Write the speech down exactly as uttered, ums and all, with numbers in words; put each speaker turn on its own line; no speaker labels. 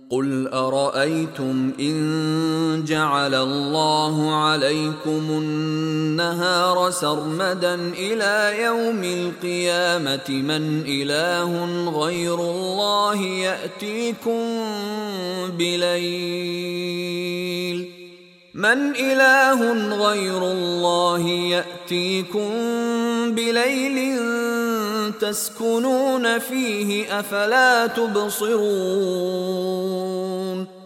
قل أرأيتم إن جعل الله عليكم النهار سرمدا إلى يوم القيامة من إله غير الله يأتيكم بليل من إله غير الله يأتيكم بليل تسكنون فيه أفلا تبصرون